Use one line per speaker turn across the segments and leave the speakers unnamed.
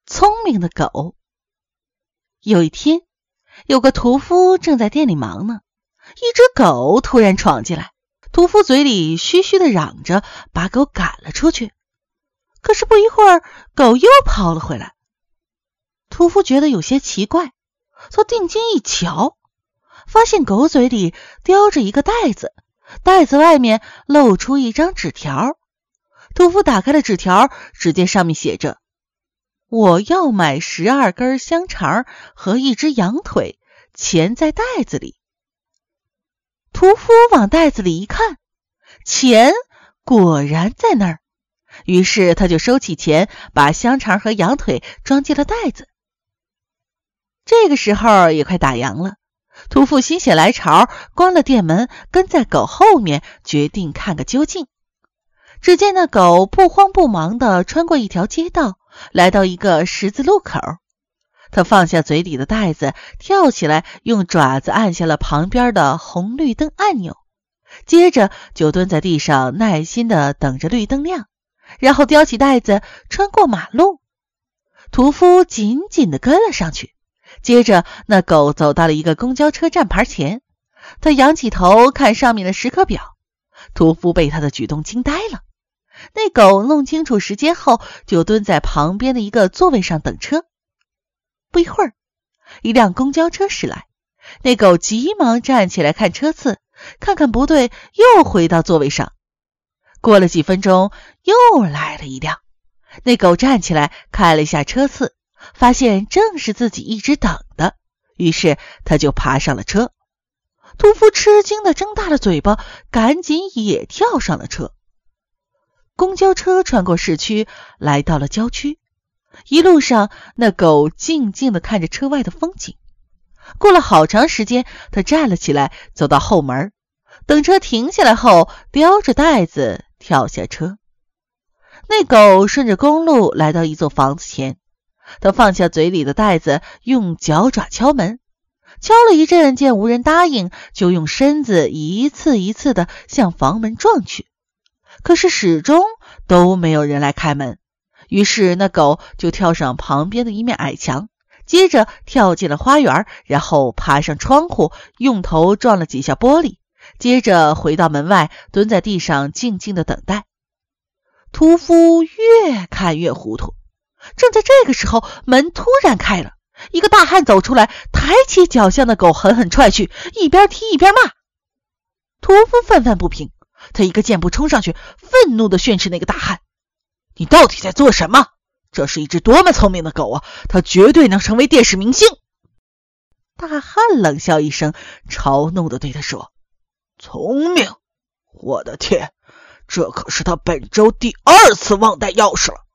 聪明的狗。有一天，有个屠夫正在店里忙呢，一只狗突然闯进来，屠夫嘴里嘘嘘地嚷着，把狗赶了出去。可是不一会儿，狗又跑了回来。屠夫觉得有些奇怪，他定睛一瞧，发现狗嘴里叼着一个袋子，袋子外面露出一张纸条。屠夫打开了纸条，只见上面写着：我要买12根香肠和一只羊腿，钱在袋子里。屠夫往袋子里一看，钱果然在那儿，于是他就收起钱，把香肠和羊腿装进了袋子。这个时候也快打烊了，屠夫心血来潮，关了店门，跟在狗后面，决定看个究竟。只见那狗不慌不忙地穿过一条街道，来到一个十字路口。他放下嘴里的袋子，跳起来，用爪子按下了旁边的红绿灯按钮，接着就蹲在地上耐心地等着绿灯亮，然后叼起袋子穿过马路。屠夫紧紧地跟了上去。接着那狗走到了一个公交车站牌前，他仰起头看上面的时刻表。屠夫被他的举动惊呆了。那狗弄清楚时间后，就蹲在旁边的一个座位上等车。不一会儿，一辆公交车驶来，那狗急忙站起来看车次，看看不对，又回到座位上。过了几分钟，又来了一辆，那狗站起来看了一下车次，发现正是自己一直等的，于是他就爬上了车。屠夫吃惊地睁大了嘴巴，赶紧也跳上了车。公交车穿过市区，来到了郊区。一路上，那狗静静地看着车外的风景。过了好长时间，他站了起来，走到后门，等车停下来后，叼着袋子跳下车。那狗顺着公路来到一座房子前，他放下嘴里的袋子，用脚爪敲门。敲了一阵，见无人答应，就用身子一次一次地向房门撞去。可是始终都没有人来开门，于是那狗就跳上旁边的一面矮墙，接着跳进了花园，然后爬上窗户，用头撞了几下玻璃，接着回到门外，蹲在地上静静地等待。屠夫越看越糊涂。正在这个时候，门突然开了，一个大汉走出来，抬起脚向那狗狠狠踹去，一边踢一边骂。屠夫愤愤不平，他一个箭步冲上去，愤怒地训斥那个大汉：你到底在做什么？这是一只多么聪明的狗啊，它绝对能成为电视明星。大汉冷笑一声，嘲弄地对他说：聪明？我的天，这可是他本周第2次忘带钥匙了。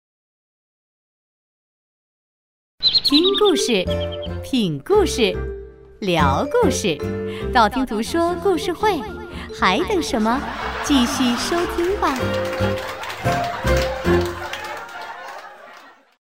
听故事，品故事，聊故事，道听途说故事会，还等什么？继续收听吧。